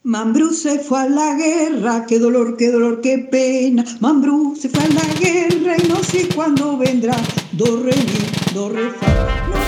Mambrú se fue a la guerra, qué dolor, qué pena. Mambrú se fue a la guerra y no sé cuándo vendrá. Do, re, mi, do, re, fa. No